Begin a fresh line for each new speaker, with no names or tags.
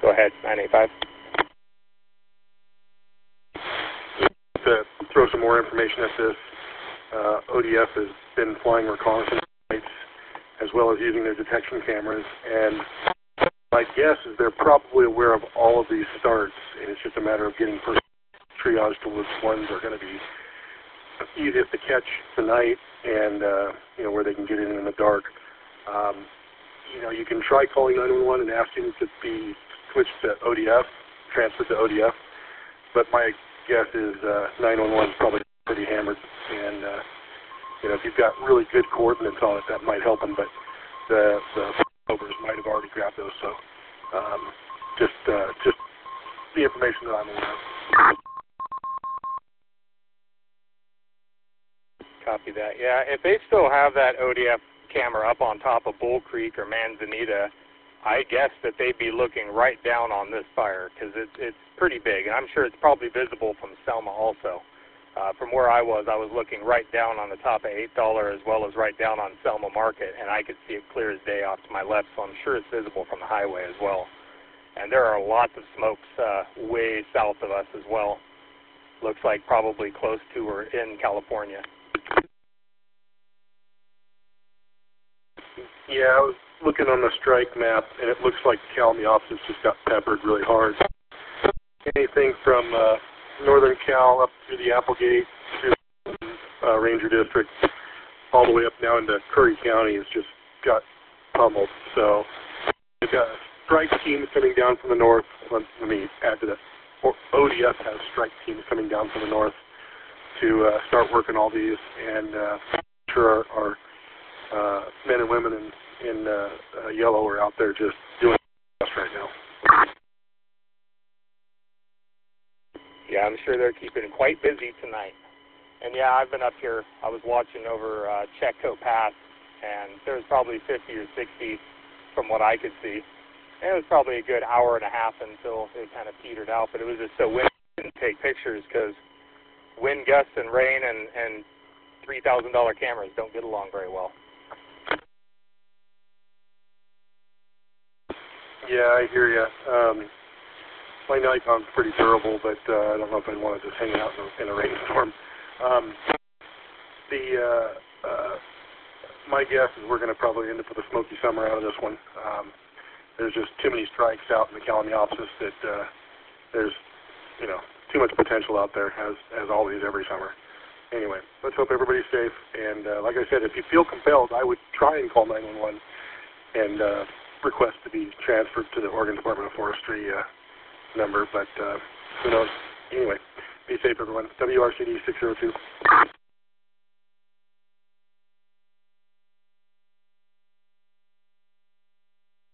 Go ahead, 985.
To throw some more information at this, ODF has been flying reconnaissance flights as well as using their detection cameras, and my guess is they're probably aware of all of these starts, and it's just a matter of getting triage to which ones are going to be easiest to catch tonight, and where they can get in the dark. You can try calling 911 and asking to be switched to ODF, transferred to ODF, but my guess is 911 is probably pretty hammered, and if you've got really good coordinates on it, that might help them, but the overs might have already grabbed those, so just the information that I'm aware of.
Copy that. Yeah, if they still have that ODF camera up on top of Bull Creek or Manzanita, I guess that they'd be looking right down on this fire because it's pretty big, and I'm sure it's probably visible from Selma also. From where I was looking right down on the top of $8 as well as right down on Selma Market, and I could see it clear as day off to my left, so I'm sure it's visible from the highway as well. And there are lots of smokes way south of us as well. Looks like probably close to or in California.
Yeah, I was looking on the strike map, and it looks like Kalmiopsis just got peppered really hard. Anything from northern Cal up through the Applegate to Ranger District, all the way up now into Curry County has just got pummeled. So we've got a strike team coming down from the north. Let me add to that. ODF has strike teams coming down from the north to start working all these, and I'm sure our men and women in yellow are out there just doing this right now.
Yeah, I'm sure they're keeping quite busy tonight. And yeah, I've been up here. I was watching over Checkco Pass, and there was probably 50 or 60 from what I could see. And it was probably a good hour and a half until it kind of petered out. But it was just so windy I didn't take pictures because wind gusts and rain and $3,000 cameras don't get along very well.
Yeah, I hear you. My Nikon's pretty durable, but I don't know if I'd want to just hang out in a rainstorm. My guess is we're going to probably end up with a smoky summer out of this one. There's just too many strikes out in the Kalmiopsis that there's, too much potential out there, as always, every summer. Anyway, let's hope everybody's safe. And like I said, if you feel compelled, I would try and call 911 and request to be transferred to the Oregon Department of Forestry number, but who knows. Anyway, be safe, everyone. WRCD 602.